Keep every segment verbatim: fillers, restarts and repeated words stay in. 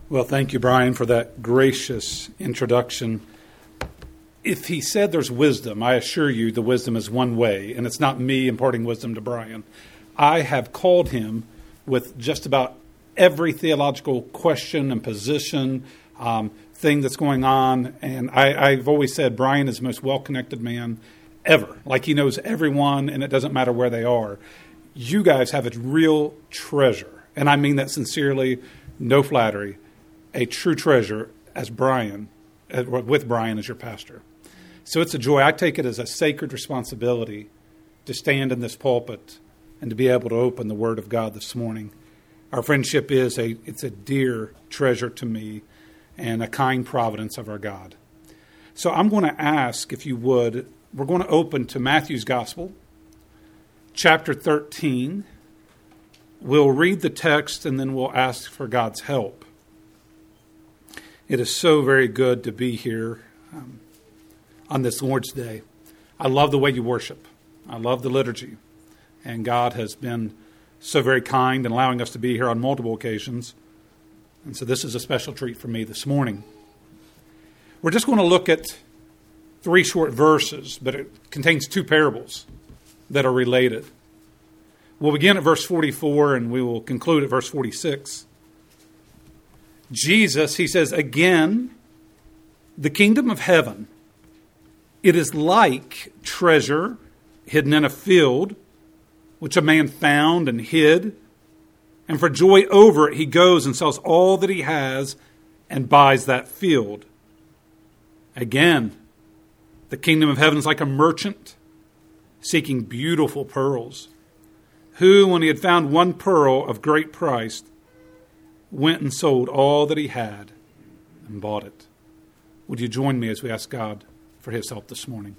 Well, thank you, Brian, for that gracious introduction. If he said there's wisdom, I assure you the wisdom is one way, and it's not me imparting wisdom to Brian. I have called him with just about every theological question and position, um, thing that's going on, and I, I've always said Brian is the most well-connected man ever. Like he knows everyone, and it doesn't matter where they are. You guys have a real treasure, and I mean that sincerely, no flattery, a true treasure as Brian, with Brian as your pastor. So it's a joy. I take it as a sacred responsibility to stand in this pulpit and to be able to open the Word of God this morning. Our friendship is a, it's a dear treasure to me and a kind providence of our God. So I'm going to ask, if you would, we're going to open to Matthew's Gospel, chapter thirteen. We'll read the text and then we'll ask for God's help. It is so very good to be here um, on this Lord's Day. I love the way you worship. I love the liturgy. And God has been so very kind in allowing us to be here on multiple occasions. And so this is a special treat for me this morning. We're just going to look at three short verses, but it contains two parables that are related. We'll begin at verse forty-four and we will conclude at verse forty-six. Jesus, he says, again, the kingdom of heaven, it is like treasure hidden in a field, which a man found and hid. And for joy over it, he goes and sells all that he has and buys that field. Again, the kingdom of heaven is like a merchant seeking beautiful pearls, who, when he had found one pearl of great price, went and sold all that he had and bought it. Would you join me as we ask God for his help this morning?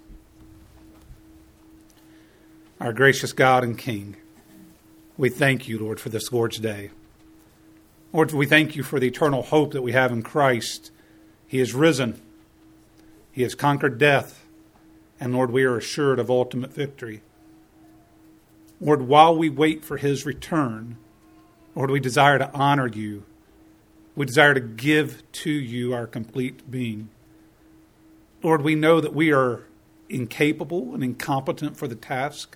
Our gracious God and King, we thank you, Lord, for this Lord's Day. Lord, we thank you for the eternal hope that we have in Christ. He is risen. He has conquered death. And Lord, we are assured of ultimate victory. Lord, while we wait for his return, Lord, we desire to honor you. We desire to give to you our complete being. Lord, we know that we are incapable and incompetent for the task.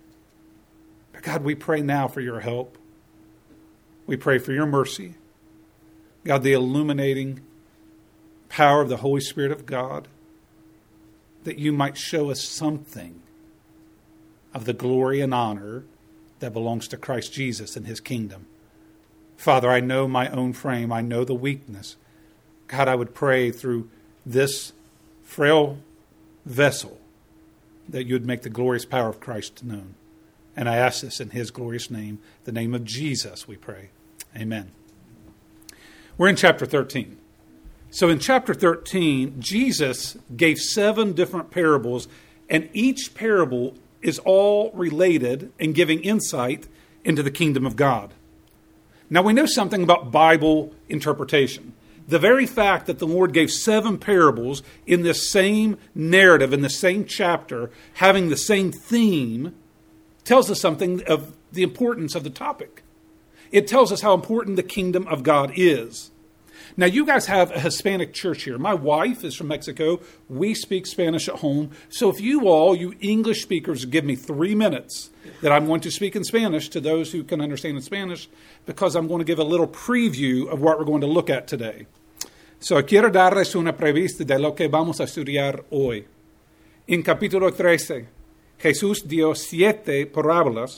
But God, we pray now for your help. We pray for your mercy. God, the illuminating power of the Holy Spirit of God, that you might show us something of the glory and honor that belongs to Christ Jesus and his kingdom. Father, I know my own frame. I know the weakness. God, I would pray through this frail vessel that you would make the glorious power of Christ known. And I ask this in his glorious name, the name of Jesus, we pray. Amen. We're in chapter thirteen. So in chapter thirteen, Jesus gave seven different parables, and each parable is all related and giving insight into the kingdom of God. Now we know something about Bible interpretation. The very fact that the Lord gave seven parables in this same narrative, in the same chapter, having the same theme, tells us something of the importance of the topic. It tells us how important the kingdom of God is. Now, you guys have a Hispanic church here. My wife is from Mexico. We speak Spanish at home. So if you all, you English speakers, give me three minutes that I'm going to speak in Spanish to those who can understand in Spanish, because I'm going to give a little preview of what we're going to look at today. So quiero darles una prevista de lo que vamos a estudiar hoy. En capítulo trece, Jesús dio siete parábolas.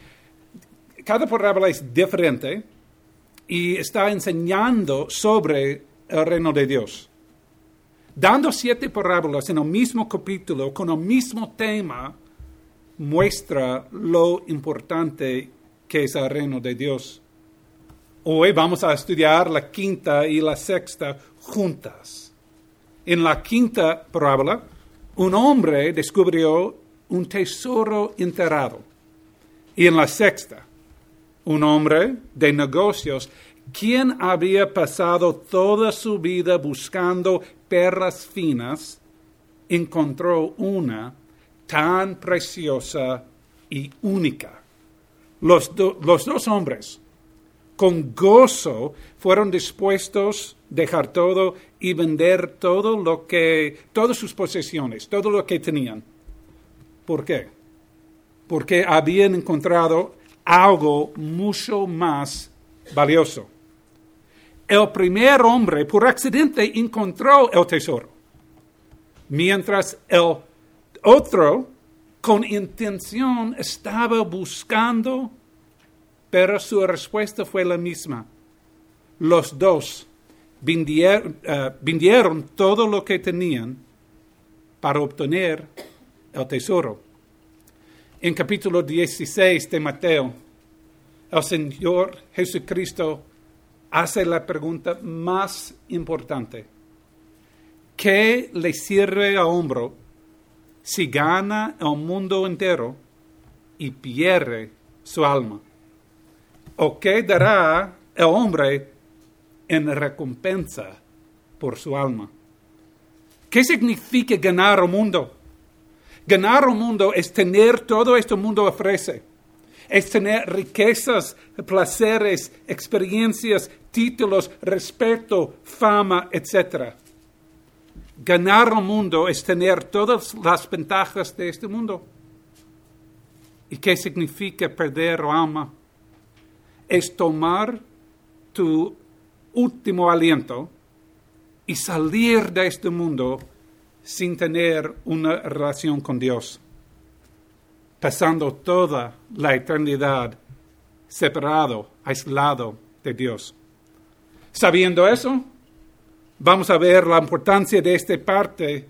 Cada parábola es diferente y está enseñando sobre el reino de Dios. Dando siete parábolas en el mismo capítulo, con el mismo tema, muestra lo importante que es el reino de Dios. Hoy vamos a estudiar la quinta y la sexta juntas. En la quinta parábola, un hombre descubrió un tesoro enterrado. Y en la sexta, un hombre de negocios, quien había pasado toda su vida buscando perlas finas, encontró una tan preciosa y única. Los, do, los dos hombres con gozo fueron dispuestos a dejar todo y vender todo lo que, todas sus posesiones, todo lo que tenían. ¿Por qué? Porque habían encontrado algo mucho más valioso. El primer hombre, por accidente, encontró el tesoro, mientras el otro, con intención, estaba buscando, pero su respuesta fue la misma. Los dos vendieron, uh, vendieron todo lo que tenían para obtener el tesoro. En capítulo dieciséis de Mateo, el Señor Jesucristo hace la pregunta más importante. ¿Qué le sirve al hombre si gana el mundo entero y pierde su alma? ¿O qué dará el hombre en recompensa por su alma? ¿Qué significa ganar el mundo? Ganar el mundo es tener todo este mundo ofrece. Es tener riquezas, placeres, experiencias, títulos, respeto, fama, etcétera. Ganar el mundo es tener todas las ventajas de este mundo. ¿Y qué significa perder el alma? Es tomar tu último aliento y salir de este mundo sin tener una relación con Dios, pasando toda la eternidad separado, aislado de Dios. Sabiendo eso, vamos a ver la importancia de esta parte.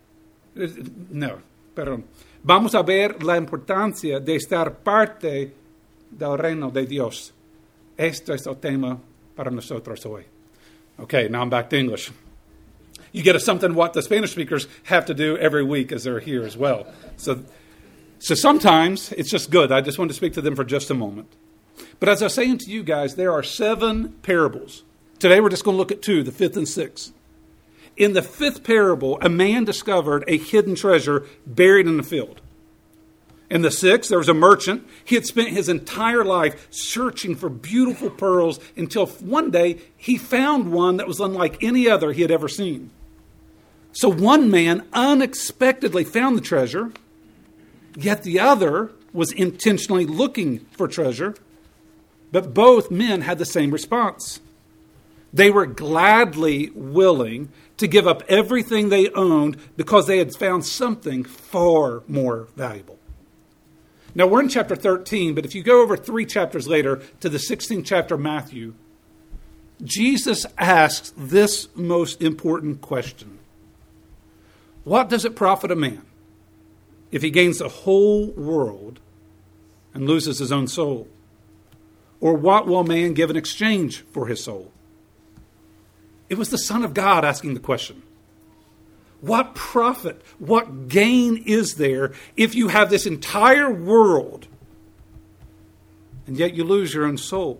No, perdón. Vamos a ver la importancia de estar parte del reino de Dios. Esto es el tema para nosotros hoy. Okay, now I'm back to English. You get a something what the Spanish speakers have to do every week as they're here as well. So, so sometimes it's just good. I just want to speak to them for just a moment. But as I was saying to you guys, there are seven parables. Today we're just going to look at two, the fifth and sixth. In the fifth parable, a man discovered a hidden treasure buried in the field. In the sixth, there was a merchant. He had spent his entire life searching for beautiful pearls until one day he found one that was unlike any other he had ever seen. So one man unexpectedly found the treasure, yet the other was intentionally looking for treasure, but both men had the same response. They were gladly willing to give up everything they owned because they had found something far more valuable. Now, we're in chapter thirteen, but if you go over three chapters later to the sixteenth chapter of Matthew, Jesus asks this most important question. What does it profit a man if he gains the whole world and loses his own soul? Or what will a man give in exchange for his soul? It was the Son of God asking the question. What profit, what gain is there if you have this entire world and yet you lose your own soul?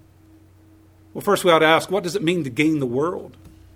Well, first we ought to ask, what does it mean to gain the world?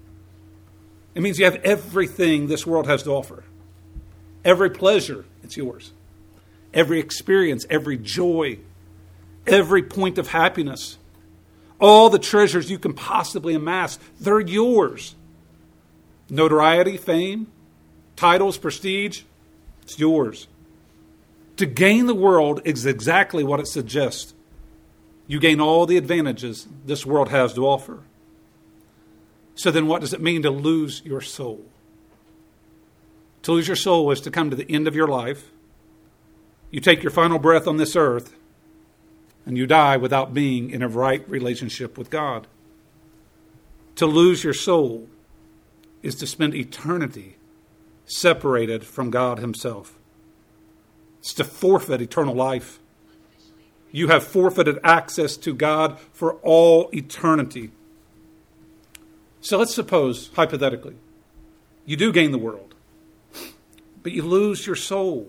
It means you have everything this world has to offer. Every pleasure, it's yours. Every experience, every joy, every point of happiness, all the treasures you can possibly amass, they're yours. Notoriety, fame, titles, prestige, it's yours. To gain the world is exactly what it suggests. You gain all the advantages this world has to offer. So then what does it mean to lose your soul? To lose your soul is to come to the end of your life. You take your final breath on this earth, and you die without being in a right relationship with God. To lose your soul is to spend eternity separated from God himself. It's to forfeit eternal life. You have forfeited access to God for all eternity. So let's suppose, hypothetically, you do gain the world, but you lose your soul.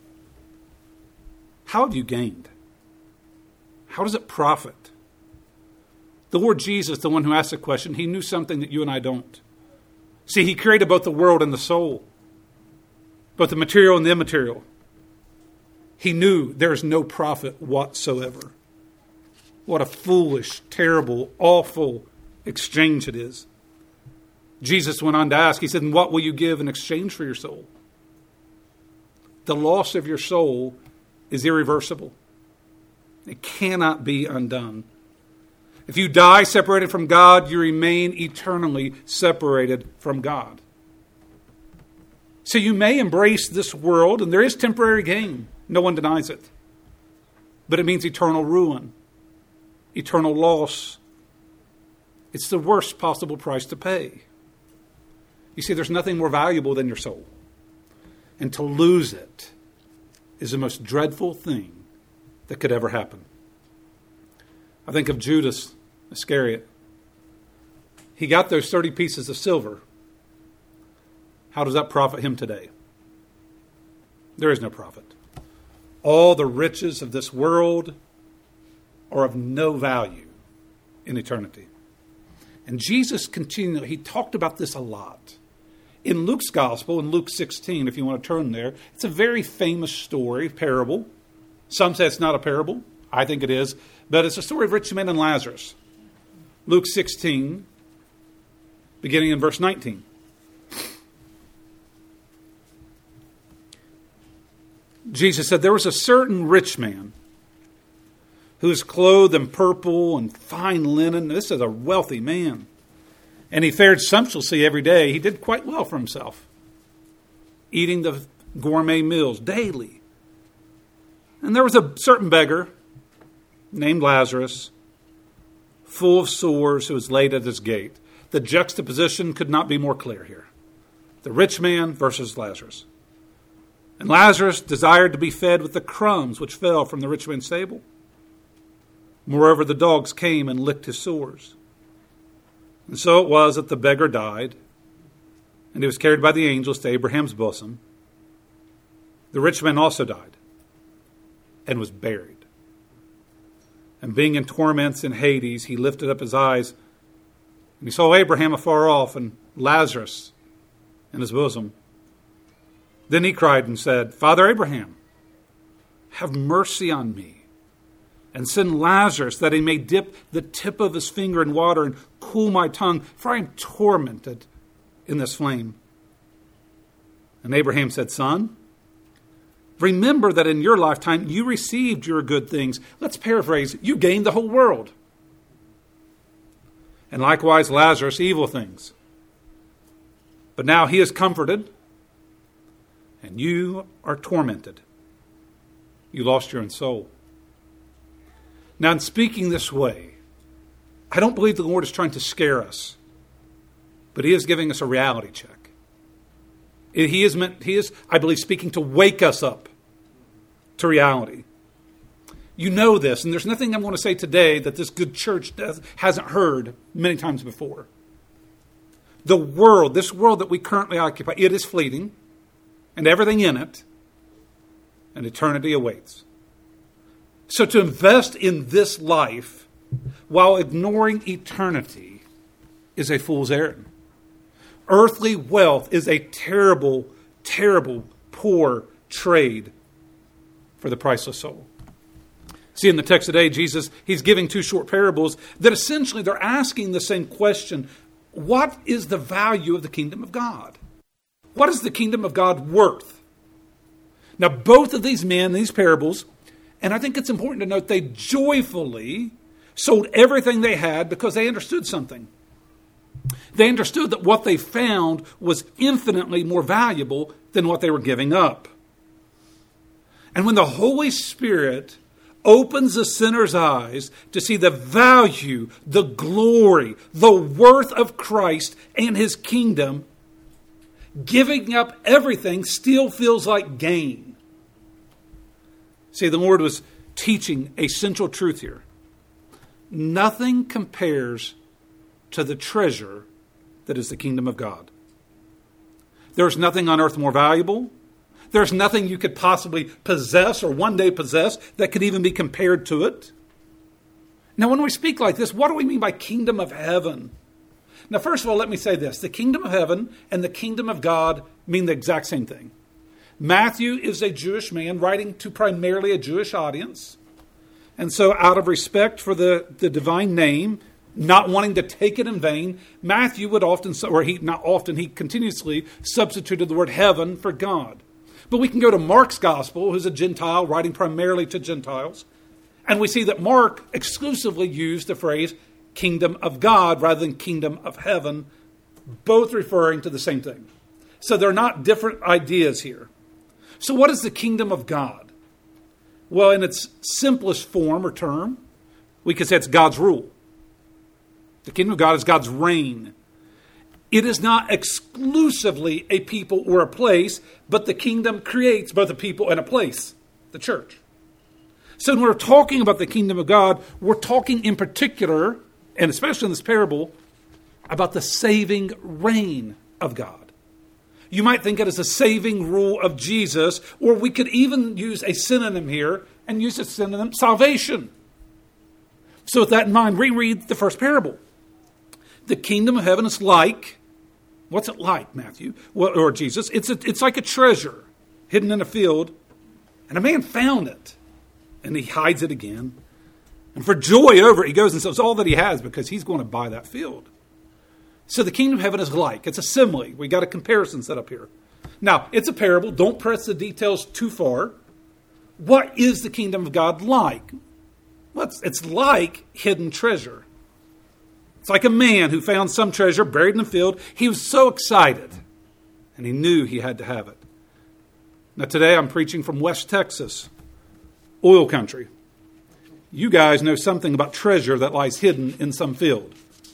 How have you gained? How does it profit? The Lord Jesus, the one who asked the question, he knew something that you and I don't. See, he created both the world and the soul, both the material and the immaterial. He knew there is no profit whatsoever. What a foolish, terrible, awful exchange it is. Jesus went on to ask, he said, and what will you give in exchange for your soul? The loss of your soul is irreversible. It cannot be undone. If you die separated from God, you remain eternally separated from God. So you may embrace this world, and there is temporary gain. No one denies it. But it means eternal ruin, eternal loss. It's the worst possible price to pay. You see, there's nothing more valuable than your soul. And to lose it is the most dreadful thing that could ever happen. I think of Judas Iscariot. He got those thirty pieces of silver. How does that profit him today? There is no profit. All the riches of this world are of no value in eternity. And Jesus continued, he talked about this a lot. In Luke's gospel, in Luke sixteen, if you want to turn there, it's a very famous story, parable. Some say it's not a parable. I think it is. But it's a story of rich man and Lazarus. Luke sixteen, beginning in verse nineteen. Jesus said, there was a certain rich man who was clothed in purple and fine linen. This is a wealthy man. And he fared sumptuously every day. He did quite well for himself, eating the gourmet meals daily. And there was a certain beggar named Lazarus, full of sores, who was laid at his gate. The juxtaposition could not be more clear here. The rich man versus Lazarus. And Lazarus desired to be fed with the crumbs which fell from the rich man's table. Moreover, the dogs came and licked his sores. And so it was that the beggar died, and he was carried by the angels to Abraham's bosom. The rich man also died and was buried. And being in torments in Hades, he lifted up his eyes, and he saw Abraham afar off and Lazarus in his bosom. Then he cried and said, Father Abraham, have mercy on me, and send Lazarus that he may dip the tip of his finger in water and cool my tongue, for I am tormented in this flame. And Abraham said, Son, remember that in your lifetime you received your good things. Let's paraphrase, you gained the whole world. And likewise Lazarus evil things. But now he is comforted, and you are tormented. You lost your own soul. Now, in speaking this way, I don't believe the Lord is trying to scare us, but he is giving us a reality check. He is meant, he is, I believe, speaking to wake us up to reality. You know this, and there's nothing I'm going to say today that this good church does, hasn't heard many times before. The world, this world that we currently occupy, it is fleeting, and everything in it, and eternity awaits. So to invest in this life while ignoring eternity is a fool's errand. Earthly wealth is a terrible, terrible, poor trade for the priceless soul. See, in the text today, Jesus, he's giving two short parables that essentially they're asking the same question. What is the value of the kingdom of God? What is the kingdom of God worth? Now, both of these men, these parables, and I think it's important to note, they joyfully sold everything they had because they understood something. They understood that what they found was infinitely more valuable than what they were giving up. And when the Holy Spirit opens the sinner's eyes to see the value, the glory, the worth of Christ and his kingdom, giving up everything still feels like gain. See, the Lord was teaching a central truth here. Nothing compares to the treasure that is the kingdom of God. There's nothing on earth more valuable. There's nothing you could possibly possess or one day possess that could even be compared to it. Now, when we speak like this, what do we mean by kingdom of heaven? Now, first of all, let me say this. The kingdom of heaven and the kingdom of God mean the exact same thing. Matthew is a Jewish man writing to primarily a Jewish audience. And so out of respect for the, the divine name, not wanting to take it in vain, Matthew would often, or he not often, he continuously substituted the word heaven for God. But we can go to Mark's gospel, who's a Gentile, writing primarily to Gentiles, and we see that Mark exclusively used the phrase kingdom of God rather than kingdom of heaven, both referring to the same thing. So they're not different ideas here. So what is the kingdom of God? Well, in its simplest form or term, we could say it's God's rule. The kingdom of God is God's reign. It is not exclusively a people or a place, but the kingdom creates both a people and a place, the church. So when we're talking about the kingdom of God, we're talking in particular, and especially in this parable, about the saving reign of God. You might think it as a saving rule of Jesus, or we could even use a synonym here and use a synonym, salvation. So with that in mind, reread the first parable. The kingdom of heaven is like, what's it like, Matthew? Well, or Jesus? It's a, it's like a treasure hidden in a field, and a man found it, and he hides it again. And for joy over it, he goes and sells all that he has because he's going to buy that field. So the kingdom of heaven is like. It's a simile. We got a comparison set up here. Now, it's a parable. Don't press the details too far. What is the kingdom of God like? Well, it's, it's like hidden treasure. It's like a man who found some treasure buried in the field. He was so excited, and he knew he had to have it. Now, today I'm preaching from West Texas, oil country. You guys know something about treasure that lies hidden in some field.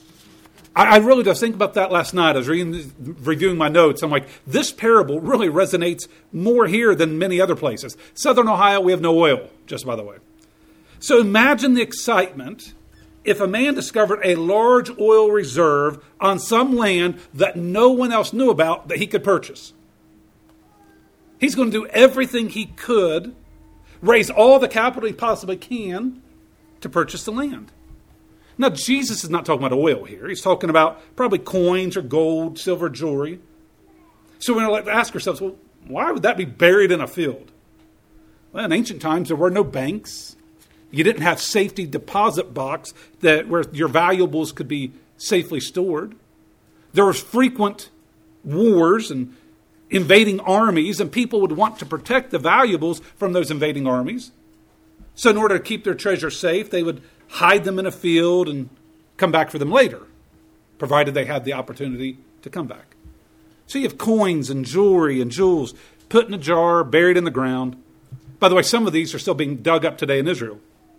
I really just think about that last night. I was reading, reviewing my notes. I'm like, this parable really resonates more here than many other places. Southern Ohio, we have no oil, just by the way. So imagine the excitement if a man discovered a large oil reserve on some land that no one else knew about that he could purchase. He's going to do everything he could, raise all the capital he possibly can to purchase the land. Now, Jesus is not talking about oil here. He's talking about probably coins or gold, silver, jewelry. So we're going to ask ourselves, well, why would that be buried in a field? Well, in ancient times, there were no banks. You didn't have safety deposit box that where your valuables could be safely stored. There was frequent wars and invading armies, and people would want to protect the valuables from those invading armies. So in order to keep their treasure safe, they would hide them in a field and come back for them later, provided they had the opportunity to come back. So you have coins and jewelry and jewels put in a jar, buried in the ground. By the way, some of these are still being dug up today in Israel.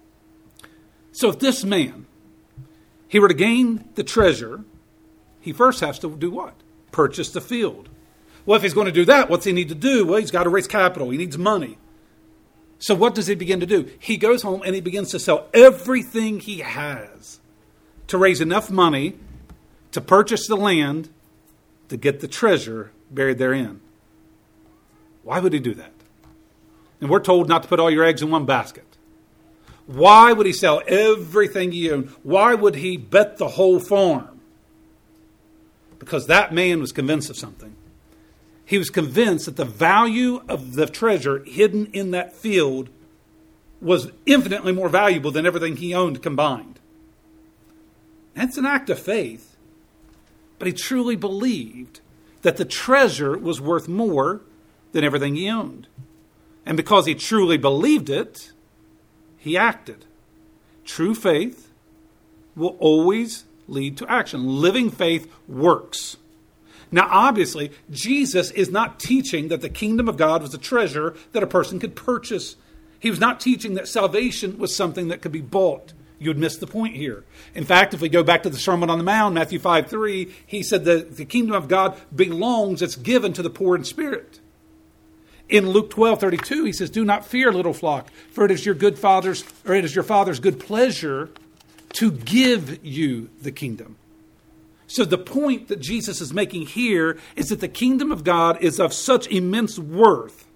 So if this man, he were to gain the treasure, he first has to do what? Purchase the field. Well, if he's going to do that, what's he need to do? Well, he's got to raise capital. He needs money. So what does he begin to do? He goes home and he begins to sell everything he has to raise enough money to purchase the land to get the treasure buried therein. Why would he do that? And we're told not to put all your eggs in one basket. Why would he sell everything he owned? Why would he bet the whole farm? Because that man was convinced of something. He was convinced that the value of the treasure hidden in that field was infinitely more valuable than everything he owned combined. That's an act of faith. But he truly believed that the treasure was worth more than everything he owned. And because he truly believed it, he acted. True faith will always lead to action. Living faith works. Now, obviously, Jesus is not teaching that the kingdom of God was a treasure that a person could purchase. He was not teaching that salvation was something that could be bought. You would miss the point here. In fact, if we go back to the Sermon on the Mount, Matthew five three, he said that the kingdom of God belongs, it's given to the poor in spirit. In Luke twelve thirty-two, he says, "Do not fear, little flock, for it is your good father's, or it is your father's good pleasure to give you the kingdom." So the point that Jesus is making here is that the kingdom of God is of such immense worth.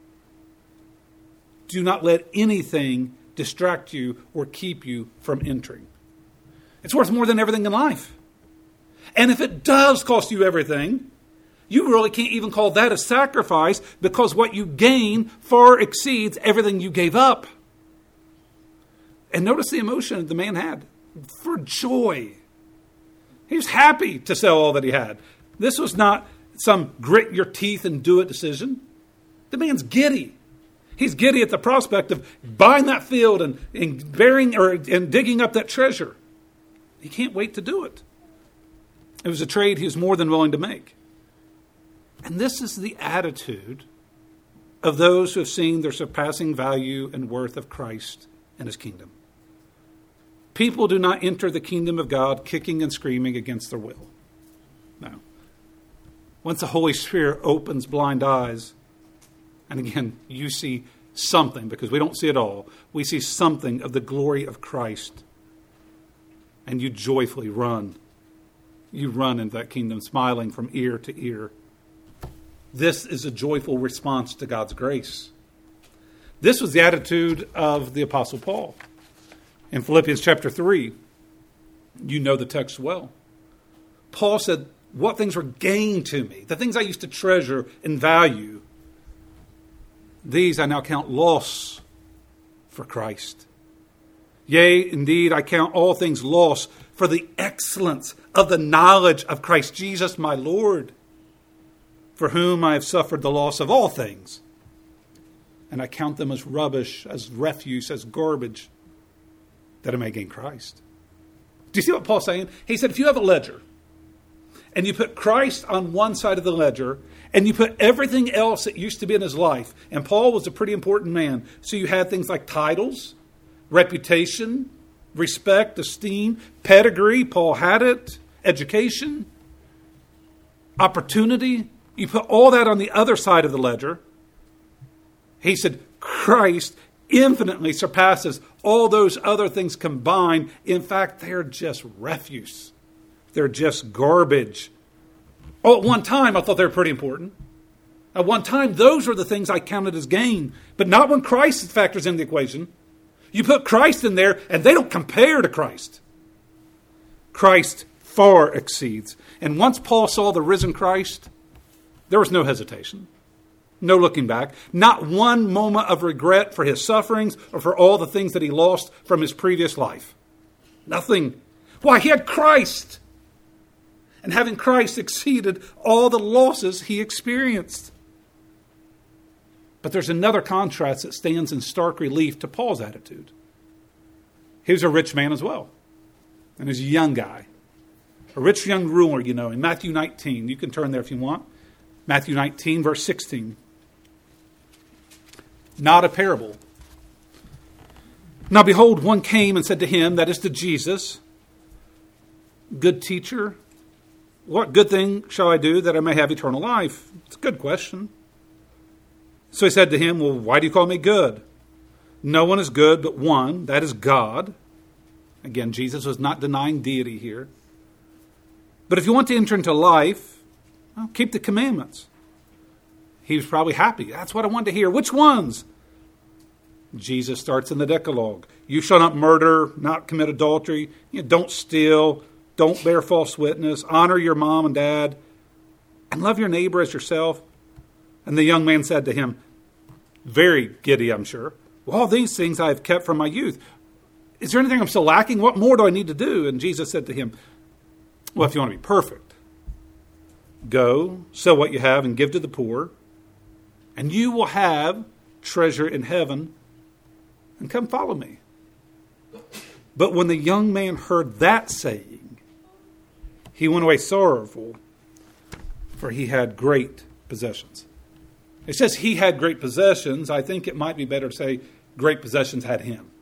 Do not let anything distract you or keep you from entering. It's worth more than everything in life. And if it does cost you everything, you really can't even call that a sacrifice, because what you gain far exceeds everything you gave up. And notice the emotion the man had. For joy. He was happy to sell all that he had. This was not some grit your teeth and do it decision. The man's giddy. He's giddy at the prospect of buying that field and, and bearing or and digging up that treasure. He can't wait to do it. It was a trade he was more than willing to make. And this is the attitude of those who have seen their surpassing value and worth of Christ and his kingdom. People do not enter the kingdom of God kicking and screaming against their will. No. Once the Holy Spirit opens blind eyes, and again, you see something, because we don't see it all. We see something of the glory of Christ. And you joyfully run. You run into that kingdom, smiling from ear to ear. This is a joyful response to God's grace. This was the attitude of the Apostle Paul. In Philippians chapter three, you know the text well. Paul said, what things were gained to me, the things I used to treasure and value, these I now count loss for Christ. Yea, indeed, I count all things loss for the excellence of the knowledge of Christ Jesus my Lord, for whom I have suffered the loss of all things. And I count them as rubbish, as refuse, as garbage, that I may gain Christ. Do you see what Paul's saying? He said, if you have a ledger, and you put Christ on one side of the ledger, and you put everything else that used to be in his life, and Paul was a pretty important man, so you had things like titles, reputation, respect, esteem, pedigree, Paul had it, education, opportunity. You put all that on the other side of the ledger. He said, Christ infinitely surpasses all those other things combined. In fact, they're just refuse. They're just garbage. Oh, at one time, I thought they were pretty important. At one time, those were the things I counted as gain. But not when Christ factors in the equation. You put Christ in there, and they don't compare to Christ. Christ far exceeds. And once Paul saw the risen Christ, there was no hesitation. No looking back. Not one moment of regret for his sufferings or for all the things that he lost from his previous life. Nothing. Why? He had Christ. And having Christ exceeded all the losses he experienced. But there's another contrast that stands in stark relief to Paul's attitude. He was a rich man as well. And he was a young guy. A rich young ruler, you know, in Matthew nineteen. You can turn there if you want. Matthew nineteen, verse sixteen. Not a parable. Now behold, one came and said to him, that is to Jesus, good teacher, what good thing shall I do that I may have eternal life? It's a good question. So he said to him, well, why do you call me good? No one is good but one, that is God. Again, Jesus was not denying deity here. But if you want to enter into life, well, keep the commandments. He was probably happy. That's what I wanted to hear. Which ones? Jesus starts in the Decalogue. You shall not murder, not commit adultery, you know, don't steal, don't bear false witness, honor your mom and dad, and love your neighbor as yourself. And the young man said to him, very giddy, I'm sure, well, all these things I have kept from my youth. Is there anything I'm still lacking? What more do I need to do? And Jesus said to him, well, if you want to be perfect, go, sell what you have and give to the poor, and you will have treasure in heaven, and come follow me. But when the young man heard that saying, he went away sorrowful, for he had great possessions. It says he had great possessions. I think it might be better to say great possessions had him.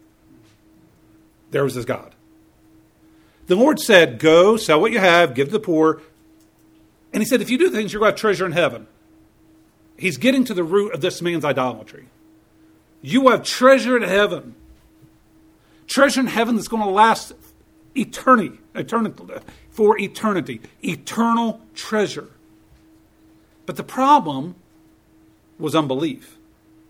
There was his God. The Lord said, go, sell what you have, give to the poor. And he said, if you do things, you're going to have treasure in heaven. He's getting to the root of this man's idolatry. You have treasure in heaven. Treasure in heaven that's going to last eternity, eternity, for eternity. Eternal treasure. But the problem was unbelief.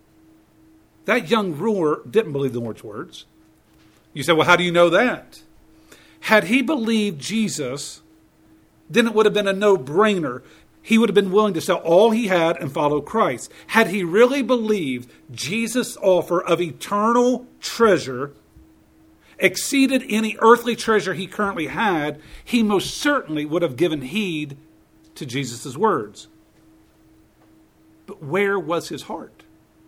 That young ruler didn't believe the Lord's words. You say, well, how do you know that? Had he believed Jesus, then it would have been a no-brainer. He would have been willing to sell all he had and follow Christ. Had he really believed Jesus' offer of eternal treasure, exceeded any earthly treasure he currently had, he most certainly would have given heed to Jesus' words. But where was his heart?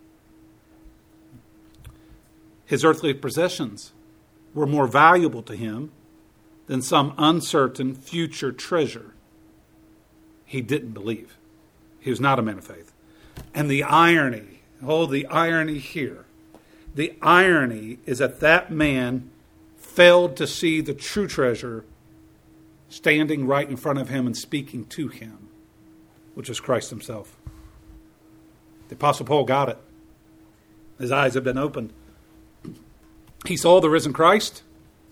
His earthly possessions were more valuable to him than some uncertain future treasure. He didn't believe. He was not a man of faith. And the irony, oh, the irony here. The irony is that that man failed to see the true treasure standing right in front of him and speaking to him, which is Christ himself. The Apostle Paul got it. His eyes have been opened. He saw the risen Christ,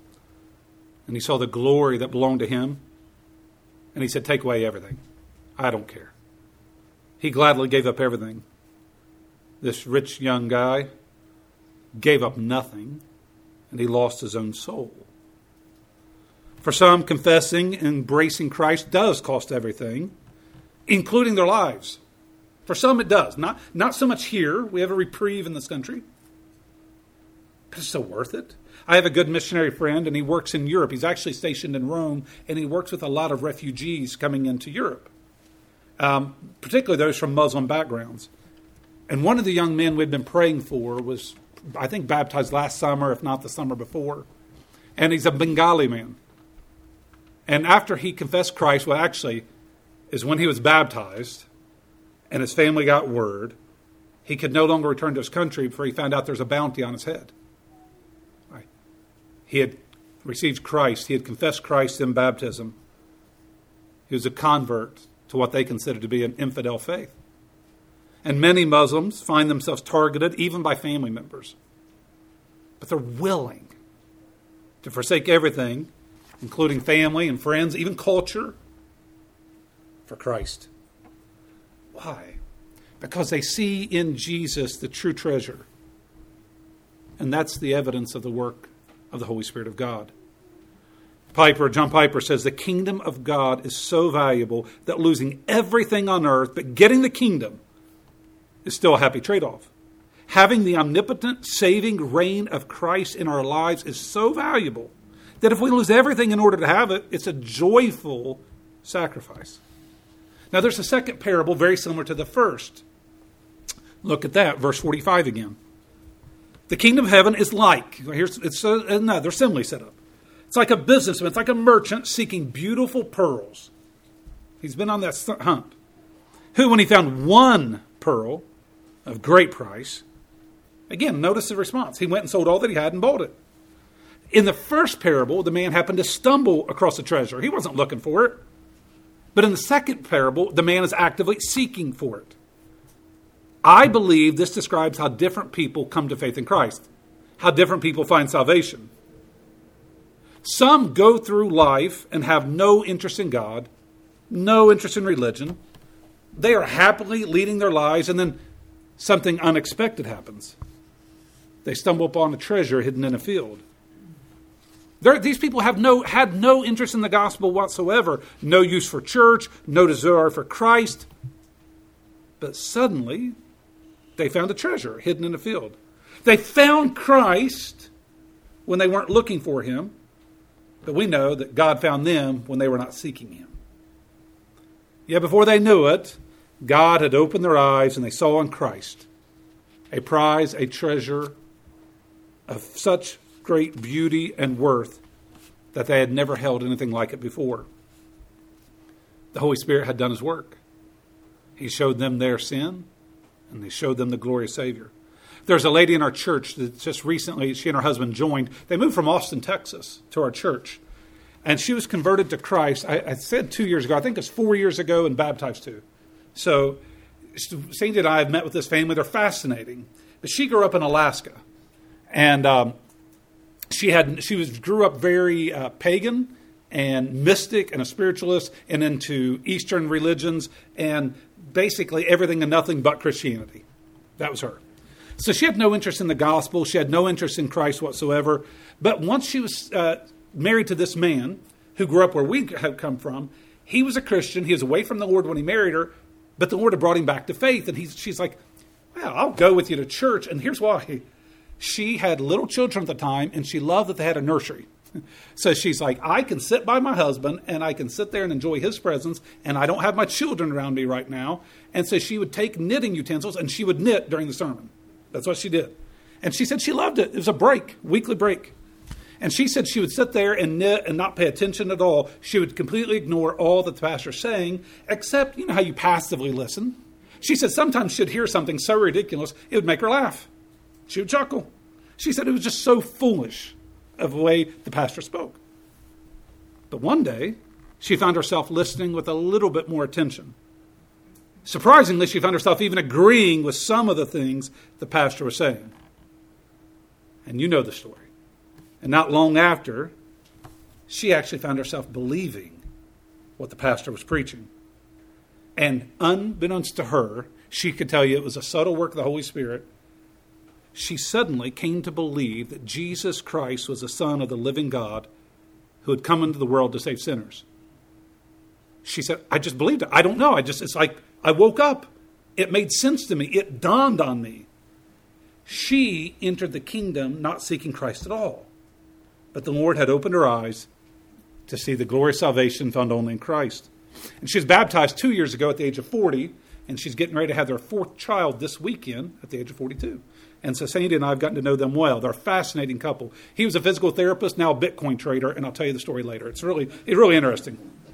and he saw the glory that belonged to him, and he said, take away everything. I don't care. He gladly gave up everything. This rich young guy gave up nothing, and he lost his own soul. For some, confessing and embracing Christ does cost everything, including their lives. For some, it does. Not, not so much here. We have a reprieve in this country. But it's so worth it. I have a good missionary friend, and he works in Europe. He's actually stationed in Rome, and he works with a lot of refugees coming into Europe, um, particularly those from Muslim backgrounds. And one of the young men we'd been praying for was, I think, baptized last summer, if not the summer before. And he's a Bengali man. And after he confessed Christ, well, actually, is when he was baptized and his family got word, he could no longer return to his country before he found out there's a bounty on his head. Right. He had received Christ. He had confessed Christ in baptism. He was a convert to what they considered to be an infidel faith. And many Muslims find themselves targeted even by family members. But they're willing to forsake everything, including family and friends, even culture, for Christ. Why? Because they see in Jesus the true treasure. And that's the evidence of the work of the Holy Spirit of God. Piper, John Piper says, the kingdom of God is so valuable that losing everything on earth, but getting the kingdom, is still a happy trade-off. Having the omnipotent, saving reign of Christ in our lives is so valuable that if we lose everything in order to have it, it's a joyful sacrifice. Now, there's a second parable very similar to the first. Look at that, verse forty-five again. The kingdom of heaven is like, here's it's another simile set up. It's like a businessman, it's like a merchant seeking beautiful pearls. He's been on that hunt. Who, when he found one pearl of great price, again, notice the response. He went and sold all that he had and bought it. In the first parable, the man happened to stumble across the treasure. He wasn't looking for it. But in the second parable, the man is actively seeking for it. I believe this describes how different people come to faith in Christ, how different people find salvation. Some go through life and have no interest in God, no interest in religion. They are happily leading their lives, and then something unexpected happens. They stumble upon a treasure hidden in a field. There, these people have no had no interest in the gospel whatsoever, no use for church, no desire for Christ. But suddenly, they found a treasure hidden in a field. They found Christ when they weren't looking for him, but we know that God found them when they were not seeking him. Yet before they knew it, God had opened their eyes and they saw in Christ a prize, a treasure of such great beauty and worth that they had never held anything like it before. The Holy Spirit had done his work. He showed them their sin, and he showed them the glorious Savior. There's a lady in our church that just recently, she and her husband joined. They moved from Austin, Texas, to our church. And she was converted to Christ, I, I said two years ago. I think it was four years ago, and baptized too. So Sandy and I have met with this family. They're fascinating. But she grew up in Alaska. And um, she had she was grew up very uh, pagan and mystic and a spiritualist and into Eastern religions and basically everything and nothing but Christianity. That was her. So she had no interest in the gospel. She had no interest in Christ whatsoever. But once she was uh, married to this man who grew up where we have come from, he was a Christian. He was away from the Lord when he married her, but the Lord had brought him back to faith. And he's, she's like, well, I'll go with you to church. And here's why. She had little children at the time, and she loved that they had a nursery. So she's like, I can sit by my husband, and I can sit there and enjoy his presence, and I don't have my children around me right now. And so she would take knitting utensils, and she would knit during the sermon. That's what she did. And she said she loved it. It was a break, weekly break. And she said she would sit there and knit and not pay attention at all. She would completely ignore all that the pastor's saying, except, you know how you passively listen. She said sometimes she'd hear something so ridiculous, it would make her laugh. She would chuckle. She said it was just so foolish of the way the pastor spoke. But one day, she found herself listening with a little bit more attention. Surprisingly, she found herself even agreeing with some of the things the pastor was saying. And you know the story. And not long after, she actually found herself believing what the pastor was preaching. And unbeknownst to her, she could tell you it was a subtle work of the Holy Spirit. She suddenly came to believe that Jesus Christ was the Son of the living God who had come into the world to save sinners. She said, I just believed it. I don't know. I just, it's like I woke up. It made sense to me. It dawned on me. She entered the kingdom not seeking Christ at all. But the Lord had opened her eyes to see the glorious salvation found only in Christ. And she was baptized two years ago at the age of forty, and she's getting ready to have their fourth child this weekend at the age of forty-two. And so Sandy and I have gotten to know them well. They're a fascinating couple. He was a physical therapist, now a Bitcoin trader, and I'll tell you the story later. It's really, it's really interesting.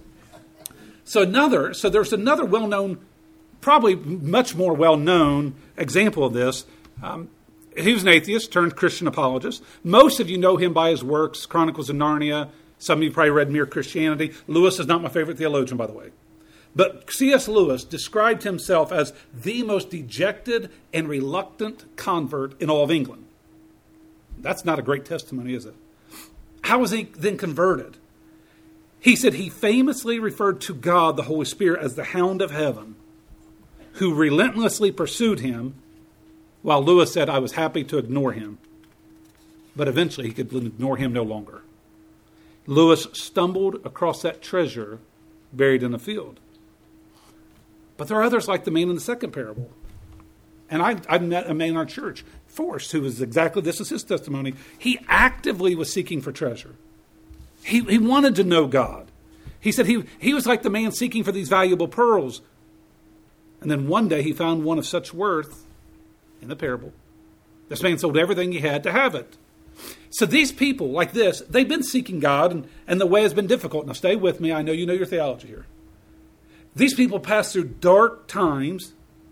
So another, so there's another well-known, probably much more well-known example of this. Um, he was an atheist turned Christian apologist. Most of you know him by his works, Chronicles of Narnia. Some of you probably read Mere Christianity. Lewis is not my favorite theologian, by the way. But C S Lewis described himself as the most dejected and reluctant convert in all of England. That's not a great testimony, is it? How was he then converted? He said he famously referred to God, the Holy Spirit, as the hound of heaven, who relentlessly pursued him, while Lewis said, I was happy to ignore him. But eventually he could ignore him no longer. Lewis stumbled across that treasure buried in a field. But there are others like the man in the second parable. And I, I met a man in our church, Forrest, who was exactly, this is his testimony. He actively was seeking for treasure. He, he wanted to know God. He said he, he was like the man seeking for these valuable pearls. And then one day he found one of such worth in the parable. This man sold everything he had to have it. So these people like this, they've been seeking God, and, and the way has been difficult. Now stay with me. I know you know your theology here. These people passed through dark times.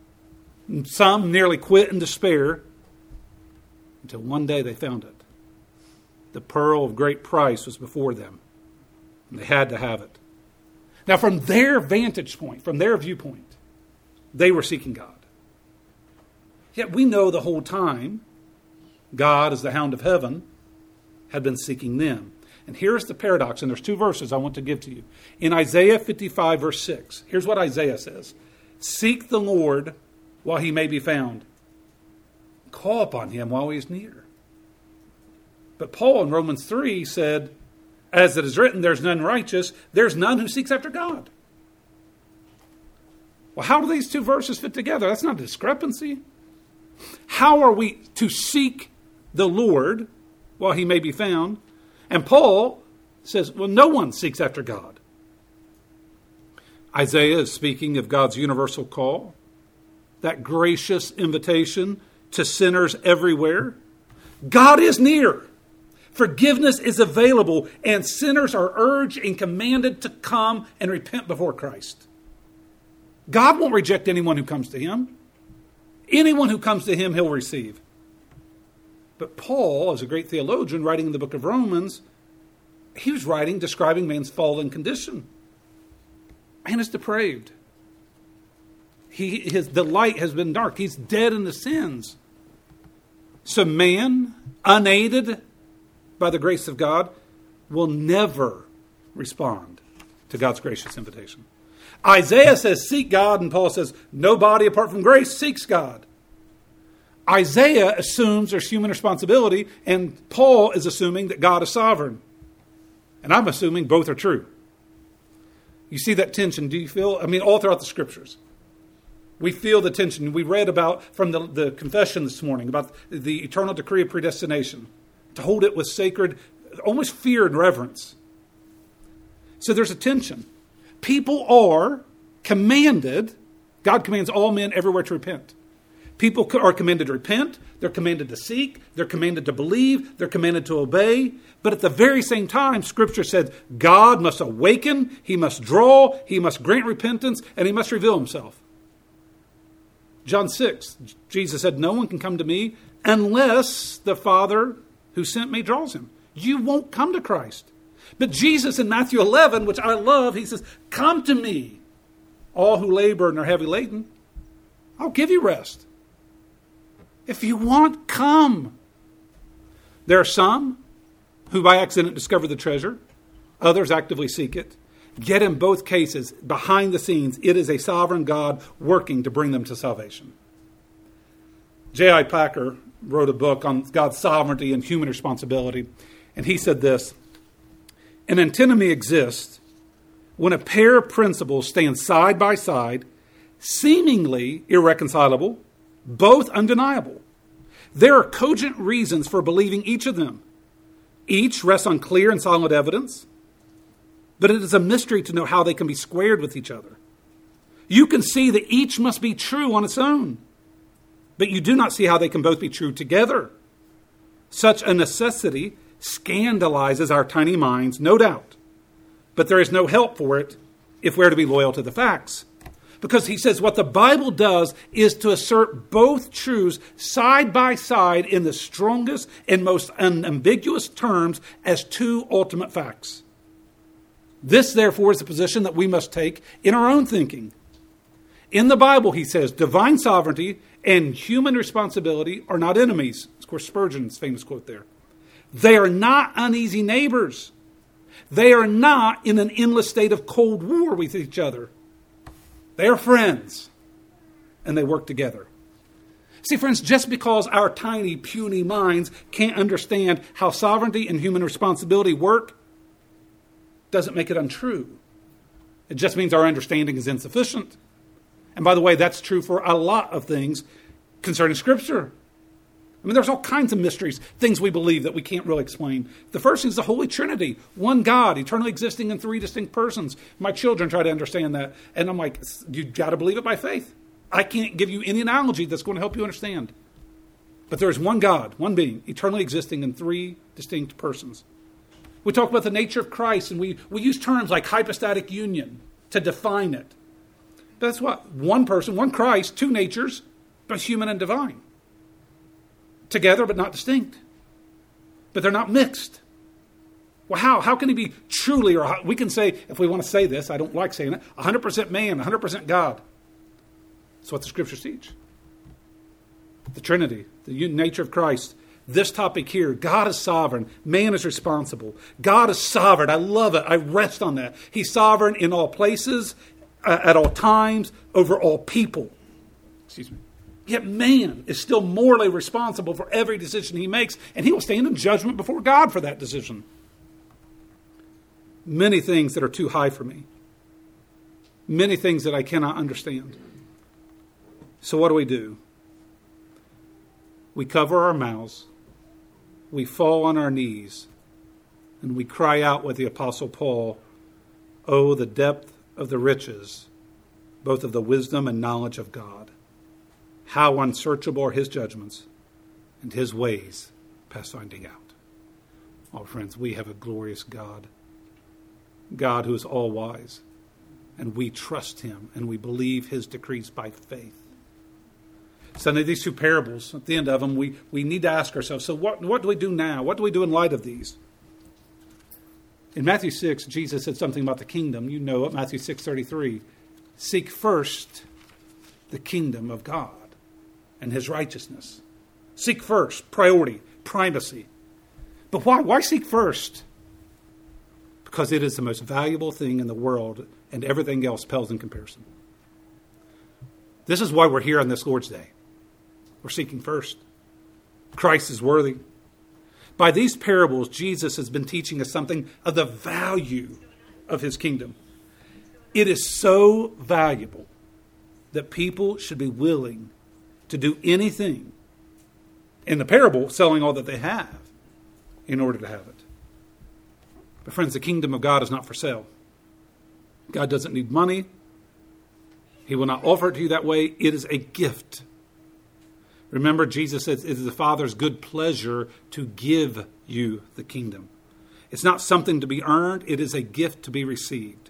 Some nearly quit in despair until one day they found it. The pearl of great price was before them, and they had to have it. Now, from their vantage point, from their viewpoint, they were seeking God. Yet we know the whole time God, as the hound of heaven, had been seeking them. And here's the paradox, and there's two verses I want to give to you. In Isaiah fifty-five, verse six, here's what Isaiah says. Seek the Lord while he may be found. Call upon him while he is near. But Paul in Romans three said, as it is written, there's none righteous, there's none who seeks after God. Well, how do these two verses fit together? That's not a discrepancy. How are we to seek the Lord while he may be found? And Paul says, well, no one seeks after God. Isaiah is speaking of God's universal call, that gracious invitation to sinners everywhere. God is near. Forgiveness is available, and sinners are urged and commanded to come and repent before Christ. God won't reject anyone who comes to him. Anyone who comes to him, he'll receive. But Paul, as a great theologian writing in the book of Romans, he was writing, describing man's fallen condition. Man is depraved. He, his, the light has been dark. He's dead in the sins. So man, unaided by the grace of God, will never respond to God's gracious invitation. Isaiah says, seek God, and Paul says, nobody apart from grace seeks God. Isaiah assumes there's human responsibility, and Paul is assuming that God is sovereign. And I'm assuming both are true. You see that tension, do you feel? I mean, all throughout the scriptures. We feel the tension. We read about from the, the confession this morning about the eternal decree of predestination. To hold it with sacred, almost fear and reverence. So there's a tension. People are commanded, God commands all men everywhere to repent. People are commanded to repent. They're commanded to seek. They're commanded to believe. They're commanded to obey. But at the very same time, Scripture said God must awaken. He must draw. He must grant repentance. And he must reveal himself. John six, Jesus said, no one can come to me unless the Father who sent me draws him. You won't come to Christ. But Jesus in Matthew eleven, which I love, he says, come to me, all who labor and are heavy laden. I'll give you rest. If you want, come. There are some who by accident discover the treasure. Others actively seek it. Yet in both cases, behind the scenes, it is a sovereign God working to bring them to salvation. J I Packer wrote a book on God's sovereignty and human responsibility. And he said this, an antinomy exists when a pair of principles stand side by side, seemingly irreconcilable, both undeniable. There are cogent reasons for believing each of them. Each rests on clear and solid evidence, but it is a mystery to know how they can be squared with each other. You can see that each must be true on its own, but you do not see how they can both be true together. Such a necessity scandalizes our tiny minds, no doubt, but there is no help for it if we're to be loyal to the facts. Because he says what the Bible does is to assert both truths side by side in the strongest and most unambiguous terms as two ultimate facts. This, therefore, is the position that we must take in our own thinking. In the Bible, he says, divine sovereignty and human responsibility are not enemies. Of course, Spurgeon's famous quote there. They are not uneasy neighbors. They are not in an endless state of cold war with each other. They are friends, and they work together. See, friends, just because our tiny, puny minds can't understand how sovereignty and human responsibility work doesn't make it untrue. It just means our understanding is insufficient. And by the way, that's true for a lot of things concerning Scripture. I mean, there's all kinds of mysteries, things we believe that we can't really explain. The first is the Holy Trinity, one God, eternally existing in three distinct persons. My children try to understand that, and I'm like, you've got to believe it by faith. I can't give you any analogy that's going to help you understand. But there is one God, one being, eternally existing in three distinct persons. We talk about the nature of Christ, and we, we use terms like hypostatic union to define it. But that's what? One person, one Christ, two natures, but human and divine. Together but not distinct. But they're not mixed. Well, how? How can he be truly, or we can say, if we want to say this, I don't like saying it, one hundred percent man, one hundred percent God. That's what the Scriptures teach. The Trinity, the nature of Christ. This topic here, God is sovereign, man is responsible. God is sovereign. I love it. I rest on that. He's sovereign in all places, uh, at all times, over all people. Excuse me. Yet man is still morally responsible for every decision he makes, and he will stand in judgment before God for that decision. Many things that are too high for me. Many things that I cannot understand. So what do we do? We cover our mouths. We fall on our knees. And we cry out with the Apostle Paul, "Oh, the depth of the riches, both of the wisdom and knowledge of God. How unsearchable are his judgments, and his ways past finding out." Oh, friends, we have a glorious God. God who is all-wise. And we trust him, and we believe his decrees by faith. So these two parables, at the end of them, we, we need to ask ourselves, so what, what do we do now? What do we do in light of these? In Matthew six, Jesus said something about the kingdom. You know it, Matthew six thirty-three. Seek first the kingdom of God and his righteousness. Seek first, priority, primacy. But why? Why seek first? Because it is the most valuable thing in the world, and everything else pales in comparison. This is why we're here on this Lord's Day. We're seeking first. Christ is worthy. By these parables, Jesus has been teaching us something of the value of his kingdom. It is so valuable that people should be willing to do anything, in the parable, selling all that they have, in order to have it. But friends, the kingdom of God is not for sale. God doesn't need money. He will not offer it to you that way. It is a gift. Remember, Jesus says it is the Father's good pleasure to give you the kingdom. It's not something to be earned. It is a gift to be received.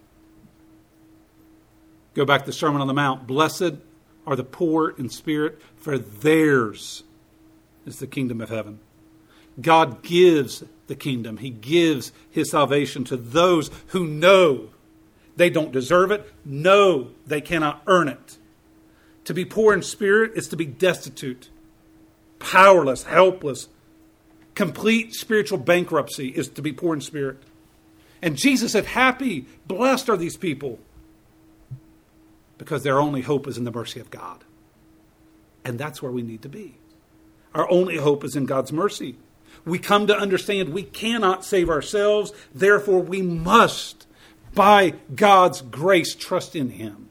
Go back to the Sermon on the Mount. Blessed are the poor in spirit, for theirs is the kingdom of heaven. God gives the kingdom. He gives his salvation to those who know they don't deserve it, know they cannot earn it. To be poor in spirit is to be destitute, powerless, helpless. Complete spiritual bankruptcy is to be poor in spirit. And Jesus said, happy, blessed are these people, because their only hope is in the mercy of God. And that's where we need to be. Our only hope is in God's mercy. We come to understand we cannot save ourselves. Therefore, we must, by God's grace, trust in him.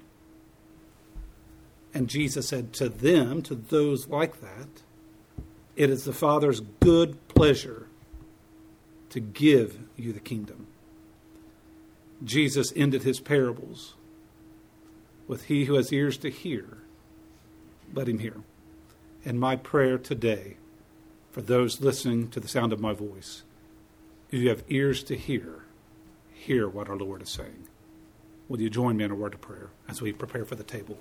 And Jesus said to them, to those like that, it is the Father's good pleasure to give you the kingdom. Jesus ended his parables with, he who has ears to hear, let him hear. And my prayer today, for those listening to the sound of my voice, if you have ears to hear, hear what our Lord is saying. Will you join me in a word of prayer as we prepare for the table?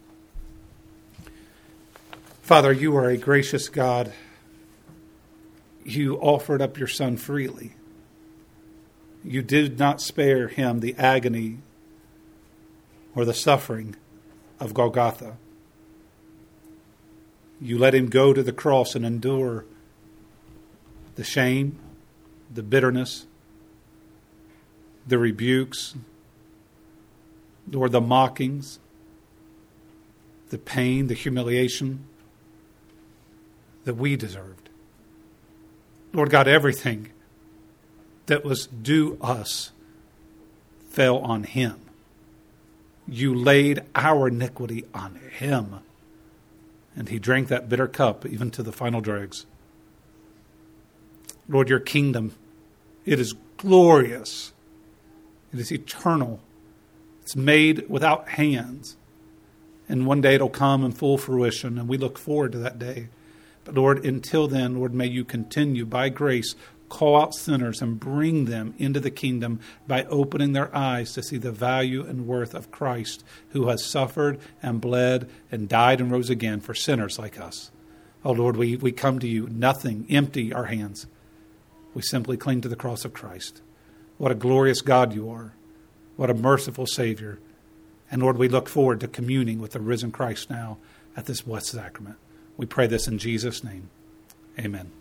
Father, you are a gracious God. You offered up your Son freely. You did not spare him the agony or the suffering of Golgotha. You let him go to the cross and endure the shame, the bitterness, the rebukes, or the mockings, the pain, the humiliation that we deserved. Lord God, everything that was due us fell on him. You laid our iniquity on him, and he drank that bitter cup even to the final dregs. Lord, your kingdom, it is glorious. It is eternal. It's made without hands. And one day it'll come in full fruition, and we look forward to that day. But Lord, until then, Lord, may you continue by grace, call out sinners and bring them into the kingdom by opening their eyes to see the value and worth of Christ, who has suffered and bled and died and rose again for sinners like us. Oh Lord, we, we come to you, nothing, empty our hands. We simply cling to the cross of Christ. What a glorious God you are. What a merciful Savior. And Lord, we look forward to communing with the risen Christ now at this blessed sacrament. We pray this in Jesus' name. Amen.